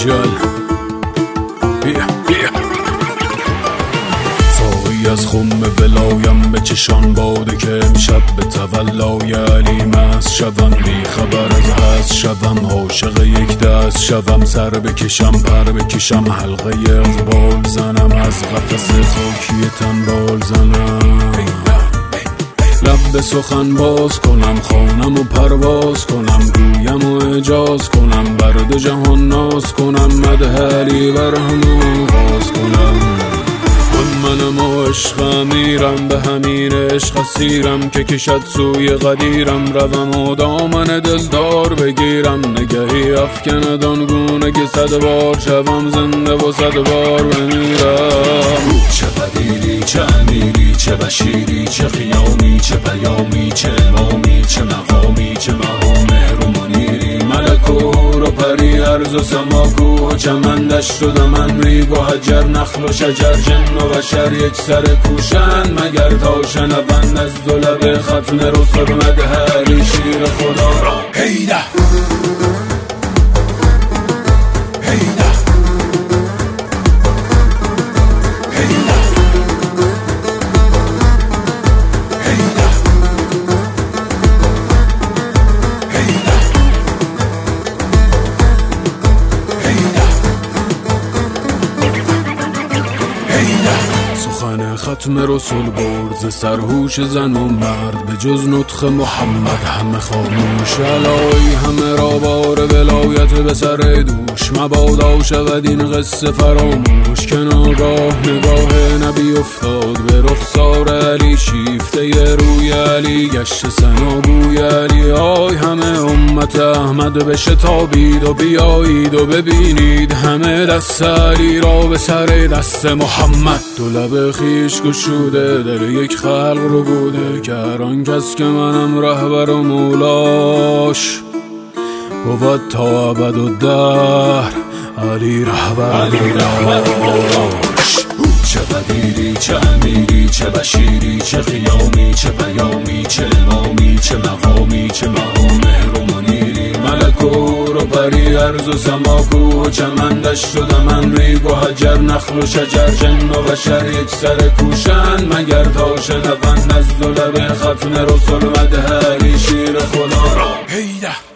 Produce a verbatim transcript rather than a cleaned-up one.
جل ساقی از خم بلایم به چشان باده که امشب به تولای علی مست شوم، بی خبر از هست شوم، عاشق یک دست شوم، سر بکشم پر بکشم، حلقه اقبال زنم، از قفس خاکی تن بال زنم، لب به سخن باز کنم، خانم و پرواز کنم، گویم و اجاز کنم، بر دو جهان ناز کنم، مدح علی بر همه آغاز کنم. منم و عشق میرم به همین عشق اسیرم که کشد سوی قدیرم، روم و دامن دلدار بگیرم، نگهی افکند آنگونه که صد بار شوم زنده و صد بار بمیرم. چه قدیری چه امیری چه بشیری چه خیامی چه پیامی چه امامی چه مقامی چه مقامه رو منیری، ملک و حور و پری ارز و سماکو و چمن دشت و دمن ریگ و حجر نخل و شجر جن و بشر یک سر کوشن، مگر تا شنوند از دو لب ختم رسل مدح علی شیر خدا را. هیده هیده سخن ختم رسول برد ز سرهوش زن و مرد، به جز نطق محمد همه خاموش، علای همه را بار ولایت به سر دوش، مبادا شود این قصه فراموش، که ناگاه نگاه نبی افتاد به رخسار علی، شیفته روی علی گشت ثناگوی علی، آی همه امت احمد بشتابید و بیایید و ببینید همه دست علی را به سر دست محمد، دو لب خیش گشوده در یک خلق رو بوده، که هر آن کس که منم رهبر و مولاش بود تا ابد و دهر علی رهبر مولاش. چه قدیری چه امیری چه بشیری چه خیامی چه پیامی چه امامی چه مقامی چه مقامه رو منیری، ملک و حور و پری ارز و سماکو و چمن دشت و دمن ریگ و حجر نخل و شجر جن و بشر یک سر کوشن، مگر تا شنوند از دو لب ختم رسل مدح علی شیر خدا را. هیده